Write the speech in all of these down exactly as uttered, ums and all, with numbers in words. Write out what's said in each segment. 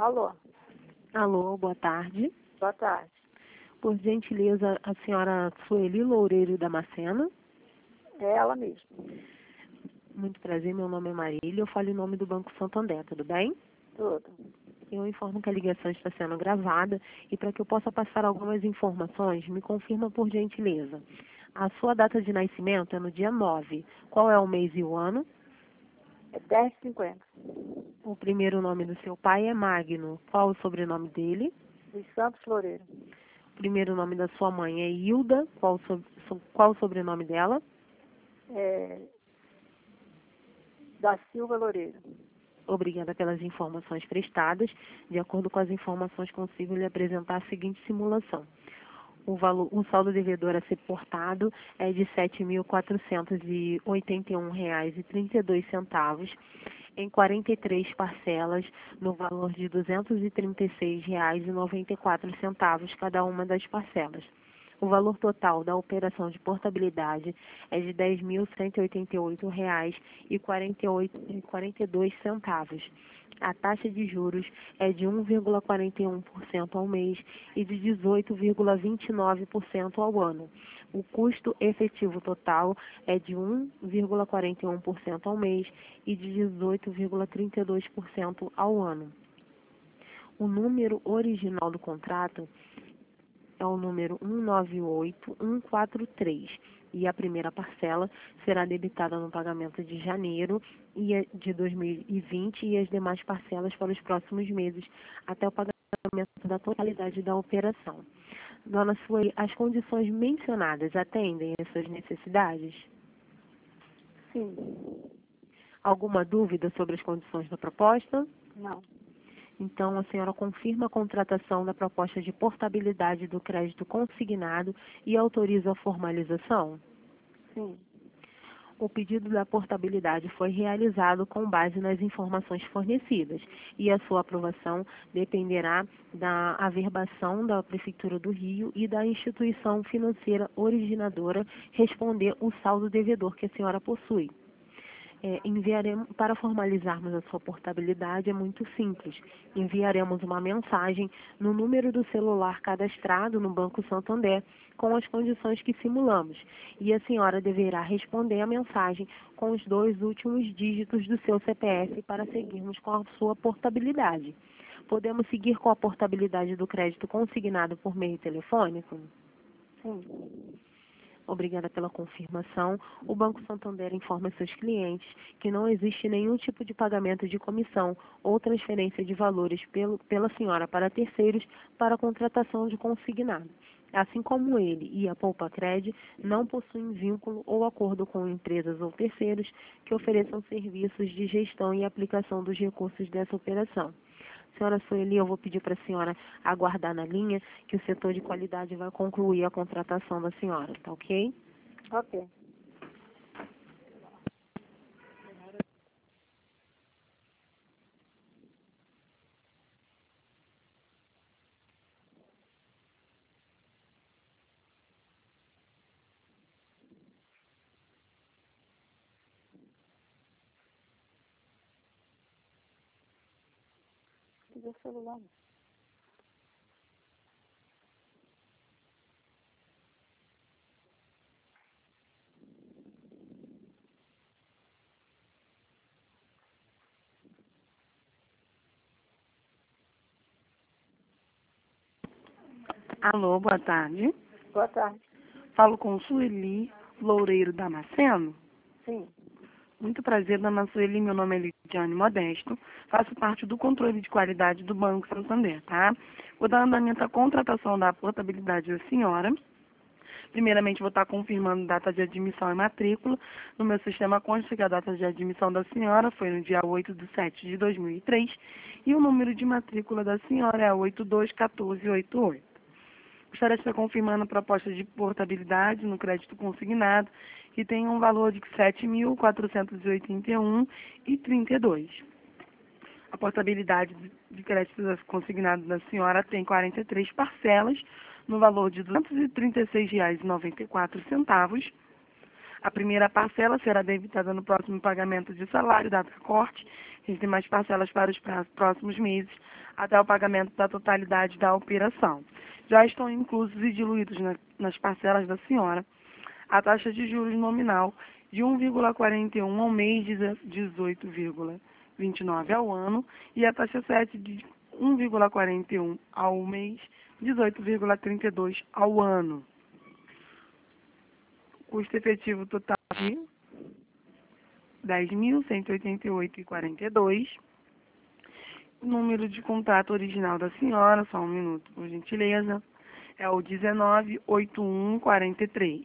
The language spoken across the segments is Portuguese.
Alô, Alô, boa tarde. boa tarde. Por gentileza, a senhora Sueli Loureiro Damasceno. É ela mesma. Muito prazer, meu nome é Marília, eu falo em nome do Banco Santander, tudo bem? Tudo. Eu informo que a ligação está sendo gravada e para que eu possa passar algumas informações, me confirma por gentileza. A sua data de nascimento é no dia nove. Qual é o mês e o ano? É dez e cinquenta. O primeiro nome do seu pai é Magno. Qual o sobrenome dele? Dos Santos Loureiro. O primeiro nome da sua mãe é Hilda. Qual o, so- so- qual o sobrenome dela? É, da Silva Loureiro. Obrigada pelas informações prestadas. De acordo com as informações, consigo lhe apresentar a seguinte simulação. O, valor, o saldo devedor a ser portado é de sete mil quatrocentos e oitenta e um reais e trinta e dois centavos em quarenta e três parcelas no valor de duzentos e trinta e seis reais e noventa e quatro centavos cada uma das parcelas. O valor total da operação de portabilidade é de dez mil cento e oitenta e oito reais e quarenta e dois centavos. A taxa de juros é de um vírgula quarenta e um por cento ao mês e de dezoito vírgula vinte e nove por cento ao ano. O custo efetivo total é de um vírgula quarenta e um por cento ao mês e de dezoito vírgula trinta e dois por cento ao ano. O número original do contrato é o número um nove oito um quatro três e a primeira parcela será debitada no pagamento de janeiro de dois mil e vinte e as demais parcelas para os próximos meses até o pagamento da totalidade da operação. Dona Sueli, as condições mencionadas atendem às suas necessidades? Sim. Alguma dúvida sobre as condições da proposta? Não. Então, a senhora confirma a contratação da proposta de portabilidade do crédito consignado e autoriza a formalização? Sim. O pedido da portabilidade foi realizado com base nas informações fornecidas e a sua aprovação dependerá da averbação da Prefeitura do Rio e da instituição financeira originadora responder o saldo devedor que a senhora possui. É, enviaremos, para formalizarmos a sua portabilidade é muito simples. Enviaremos uma mensagem no número do celular cadastrado no Banco Santander com as condições que simulamos e a senhora deverá responder a mensagem com os dois últimos dígitos do seu C P F para seguirmos com a sua portabilidade. Podemos seguir com a portabilidade do crédito consignado por meio telefônico? Sim. Obrigada pela confirmação. O Banco Santander informa seus clientes que não existe nenhum tipo de pagamento de comissão ou transferência de valores pelo, pela senhora para terceiros para a contratação de consignado. Assim como ele e a Poupacred não possuem vínculo ou acordo com empresas ou terceiros que ofereçam serviços de gestão e aplicação dos recursos dessa operação. Senhora Sueli, eu vou pedir para a senhora aguardar na linha que o setor de qualidade vai concluir a contratação da senhora, tá ok? Ok. Cadê o celular? Alô, boa tarde. Boa tarde. Falo com Sueli Loureiro Damasceno. Sim. Muito prazer, dona Sueli. Meu nome é Lidiane Modesto. Faço parte do controle de qualidade do Banco Santander, tá? Vou dar andamento à contratação da portabilidade da senhora. Primeiramente, vou estar confirmando data de admissão e matrícula. No meu sistema consta que a data de admissão da senhora foi no dia oito de setembro de dois mil e três e o número de matrícula da senhora é oito dois um quatro oito oito. Gostaria de estar confirmando a proposta de portabilidade no crédito consignado, que tem um valor de sete mil quatrocentos e oitenta e um reais e trinta e dois centavos. A portabilidade de crédito consignado da senhora tem quarenta e três parcelas, no valor de duzentos e trinta e seis reais e noventa e quatro centavos. A primeira parcela será debitada no próximo pagamento de salário, data corte, e as demais parcelas para os pra- próximos meses, até o pagamento da totalidade da operação. Já estão inclusos e diluídos na- nas parcelas da senhora a taxa de juros nominal de um vírgula quarenta e um ao mês, dezoito vírgula vinte e nove ao ano, e a taxa sete de um vírgula quarenta e um ao mês, dezoito vírgula trinta e dois ao ano. Custo efetivo total de dez mil cento e oitenta e oito vírgula quarenta e dois. Número de contrato original da senhora, só um minuto, por gentileza, é o dezenove mil oitenta e um quarenta e três.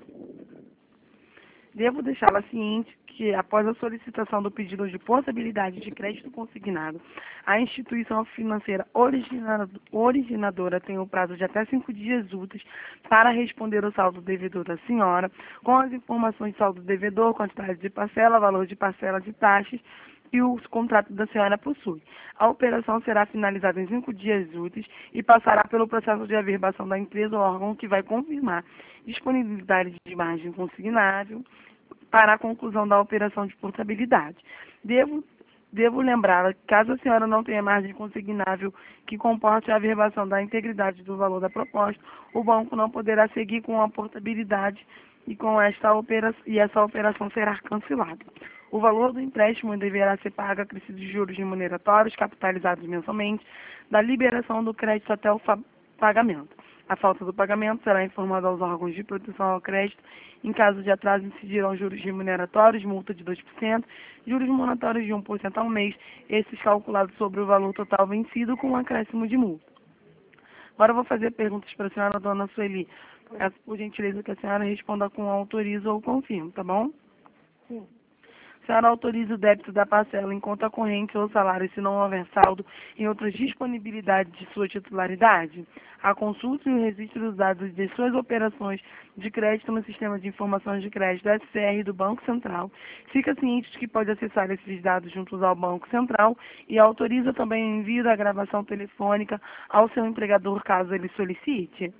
Devo deixá-la ciente que, após a solicitação do pedido de portabilidade de crédito consignado, a instituição financeira origina- originadora tem o prazo de até cinco dias úteis para responder o saldo devedor da senhora, com as informações de saldo devedor, quantidade de parcela, valor de parcela de taxas e o contrato da senhora possui. A operação será finalizada em cinco dias úteis e passará pelo processo de averbação da empresa ou órgão que vai confirmar disponibilidade de margem consignável para a conclusão da operação de portabilidade. Devo, devo lembrar que, caso a senhora não tenha margem consignável que comporte a averbação da integridade do valor da proposta, o banco não poderá seguir com a portabilidade e, com esta opera, e essa operação será cancelada. O valor do empréstimo deverá ser pago acrescido de juros remuneratórios capitalizados mensalmente da liberação do crédito até o pagamento. A falta do pagamento será informada aos órgãos de proteção ao crédito. Em caso de atraso, incidirão juros remuneratórios, multa de dois por cento, juros moratórios de um por cento ao mês, esses calculados sobre o valor total vencido com um acréscimo de multa. Agora eu vou fazer perguntas para a senhora, dona Sueli. Peço, por gentileza, que a senhora responda com autorizo ou confirmo, tá bom? Sim. A senhora autoriza o débito da parcela em conta corrente ou salário se não houver saldo em outras disponibilidades de sua titularidade? A consulta e o registro dos dados de suas operações de crédito no Sistema de Informações de Crédito S C R do Banco Central. Fica ciente de que pode acessar esses dados juntos ao Banco Central e autoriza também o envio da gravação telefônica ao seu empregador caso ele solicite?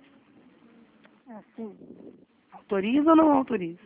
É sim. Autoriza ou não autoriza?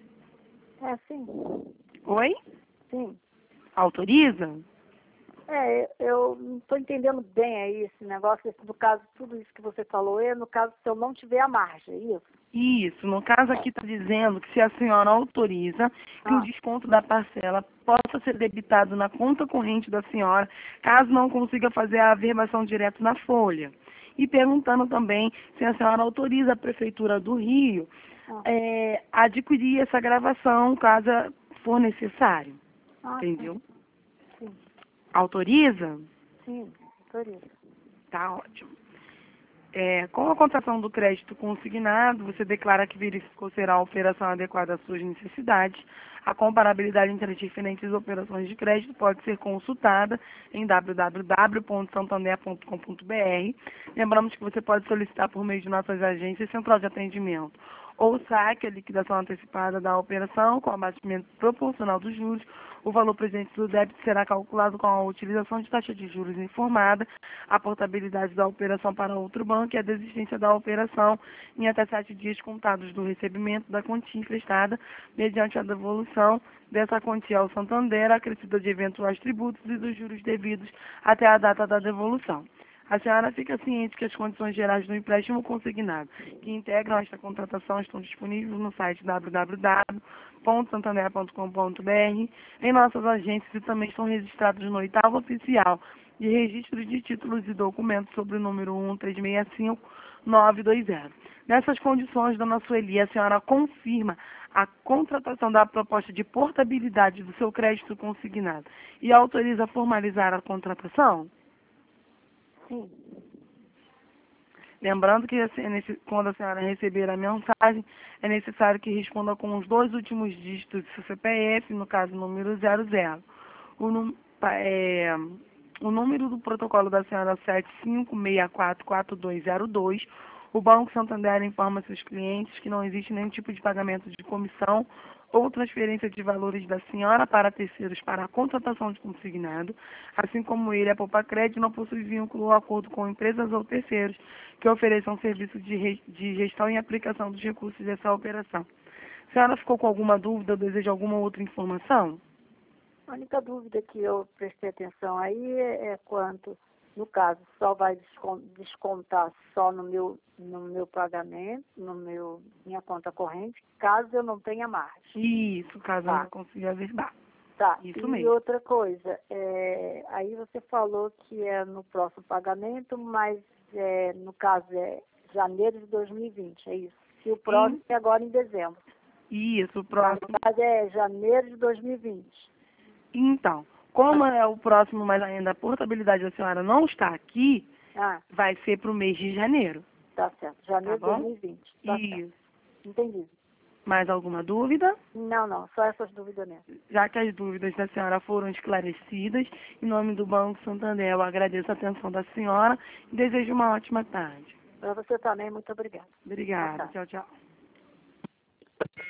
É sim. Oi? Sim. Autoriza? É, eu não estou entendendo bem aí esse negócio, esse, no caso, tudo isso que você falou, é no caso se eu não tiver a margem, é isso? Isso, no caso aqui está dizendo que se a senhora autoriza que Ah. o desconto da parcela possa ser debitado na conta corrente da senhora, caso não consiga fazer a averbação direto na folha. E perguntando também se a senhora autoriza a Prefeitura do Rio Ah. é, a adquirir essa gravação, caso for necessário. Ah, Entendeu? Sim. Autoriza? Sim, autoriza. Tá ótimo. É, com a contratação do crédito consignado, você declara que verificou será a operação adequada às suas necessidades. A comparabilidade entre as diferentes operações de crédito pode ser consultada em w w w ponto santander ponto com ponto b r. Lembramos que você pode solicitar por meio de nossas agências central de atendimento ou saque a liquidação antecipada da operação com abatimento proporcional dos juros. O valor presente do débito será calculado com a utilização de taxa de juros informada, a portabilidade da operação para outro banco e a desistência da operação em até sete dias contados do recebimento da quantia emprestada, mediante a devolução dessa quantia ao Santander, acrescida de eventuais tributos e dos juros devidos até a data da devolução. A senhora fica ciente que as condições gerais do empréstimo consignado que integram esta contratação estão disponíveis no site w w w ponto santander ponto com ponto b r, em nossas agências e também estão registrados no oitavo oficial de registro de títulos e documentos sobre o número um três seis cinco nove dois zero. Nessas condições, dona Sueli, a senhora confirma a contratação da proposta de portabilidade do seu crédito consignado e autoriza a formalizar a contratação? Sim. Lembrando que assim, quando a senhora receber a mensagem, é necessário que responda com os dois últimos dígitos do seu C P F, no caso, número zero zero. O, num, é, o número do protocolo da senhora é sete cinco seis quatro quatro dois zero dois. O Banco Santander informa seus clientes que não existe nenhum tipo de pagamento de comissão ou transferência de valores da senhora para terceiros para a contratação de consignado, assim como ele, a Poupa Crédito, não possui vínculo ou acordo com empresas ou terceiros que ofereçam serviço de, de gestão e aplicação dos recursos dessa operação. A senhora ficou com alguma dúvida ou deseja alguma outra informação? A única dúvida que eu prestei atenção aí é, é quanto, no caso, só vai descon- descontar só no meu, no meu pagamento, no meu, minha conta corrente, caso eu não tenha margem. Isso, caso Tá. eu não consiga verdade. Tá, Isso e mesmo. outra coisa, é, aí você falou que é no próximo pagamento, mas é, no caso é janeiro de dois mil e vinte, é isso? E o próximo é agora em dezembro. Isso, o Mas próximo. no caso é janeiro de dois mil e vinte. Então, como é o próximo, mas ainda a portabilidade da senhora não está aqui, Ah, vai ser para o mês de janeiro. tá certo, janeiro Tá bom? de dois mil e vinte. Tá certo. Isso. Entendi. Mais alguma dúvida? Não, não, só essas dúvidas mesmo. Já que as dúvidas da senhora foram esclarecidas, em nome do Banco Santander, eu agradeço a atenção da senhora e desejo uma ótima tarde. Para você também, muito obrigada. Obrigada. Boa tarde. Tchau, tchau.